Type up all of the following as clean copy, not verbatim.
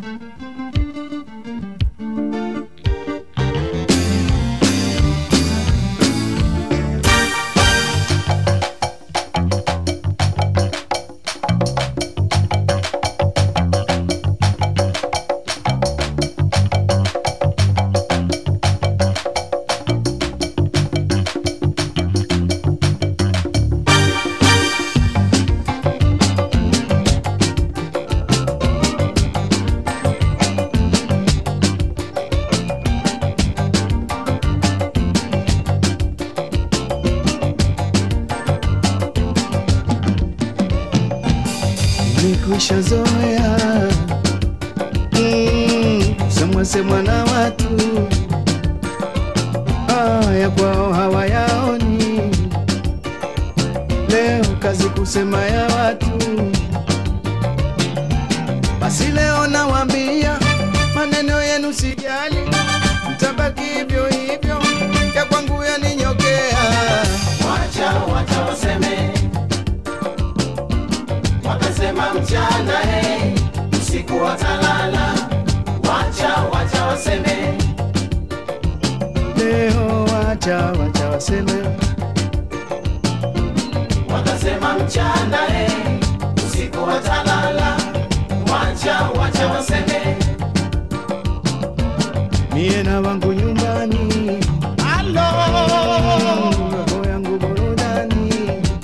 Nimekwisha zoea semwa na watu ya kwao hawayaoni. Leo kazi kusema ya watu, basi leo nawaambia maneno yenu sijali, mtabaki hivyo hivyo, ya kwangu yaninyokea. Wacha waseme, wakasema mchana usiku watalala. Wacha waseme, leo wacha waseme, wakasema mchana usiku watalala. Wacha waseme, mie na wangu nyumbani, roho yangu burudani,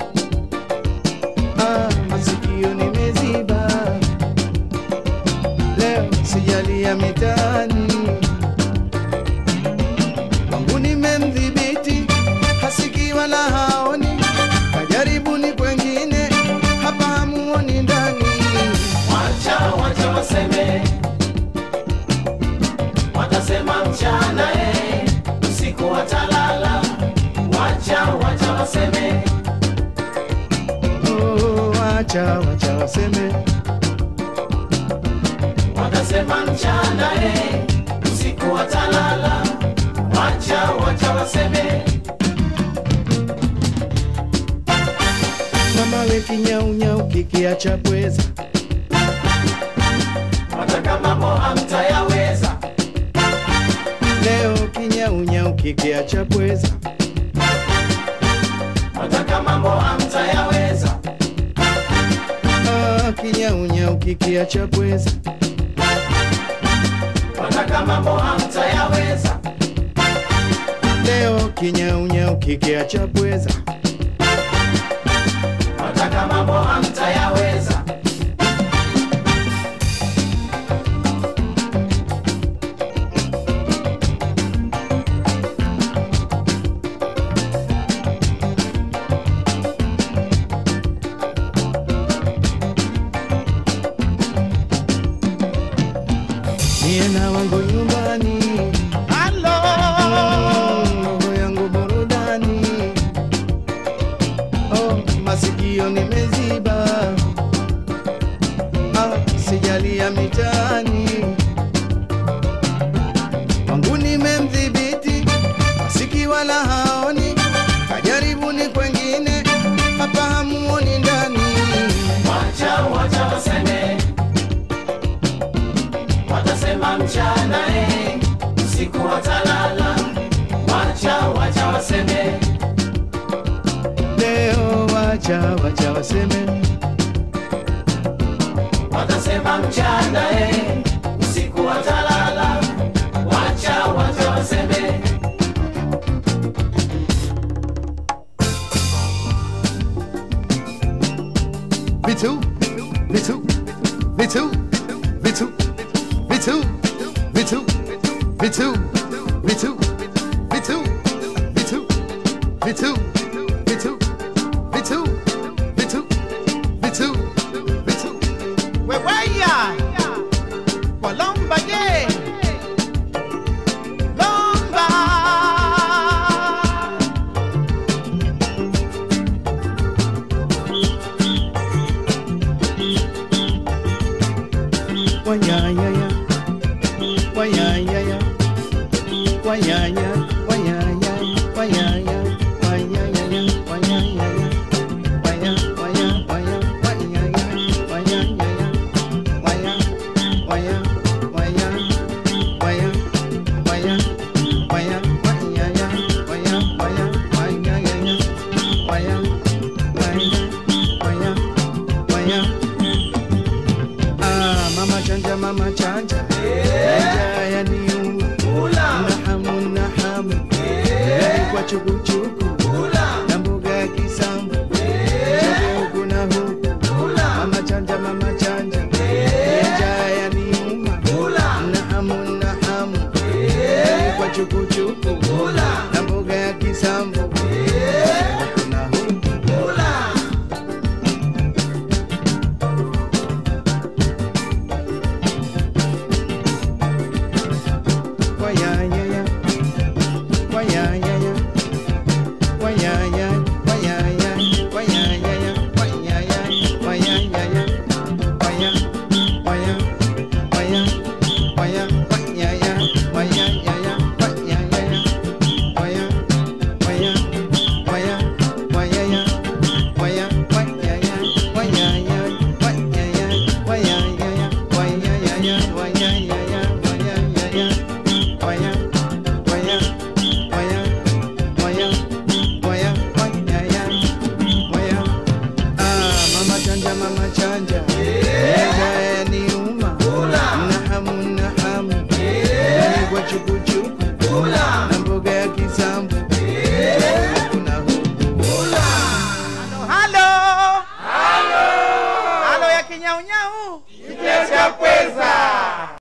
masikio nimeziba, leo sijali ya mitaani. Wangu nimemdhibiti, hasiki wala haoni, kajaribuni kwengine, hapa hamuoni ndani. wacha waseme, watasema mchana usiku watalala. Wacha waseme, wacha waseme, watasema mchana usiku watalala. Wacha waseme, mama we kinyaunyau kikiacha pweza, wataka mambo hamtayaweza. leo kinyaunyau kikiacha pweza, wataka mambo hamtayaweza. kinyaunyau kikiacha pweza, wataka mambo hamtayaweza. leo kinyaunyau kikiacha pweza, wataka mambo hamtayaweza. mie na wangu nyumbani, roho yangu burudani, masikio nimeziba, sijali ya mitaani. Wangu nimemdhibiti, hasiki wala haoni, kajaribuni kwengine, hapa hamuoni ndani. Wacha waseme, watasema mchana usiku watalala. Wacha waseme, leo wacha waseme, watasema mchana usiku watalala. Wacha waseme, vitu vitu vitu vitu vitu vitu vitu vitu vitu vitu vitu vitu vitu vitu vitu vitu weweya walomba ye lomba wanyanya wanyanya wanyanya wanyanya wanyanya wanyanya wanyanya wanya wanya wanya wanyanya wanyanya wanya wanya mama chanja, jaya niuma, na hamu, kwa chukuchuku, na mboga ya kisambu, huku na huku, mama chanja, jaya niuma, na hamu, kwa chukuchuku, na mboga ya kisambu, huku na huku. Mama chanja, jaya niuma, na hamu, kwa chukuchuku,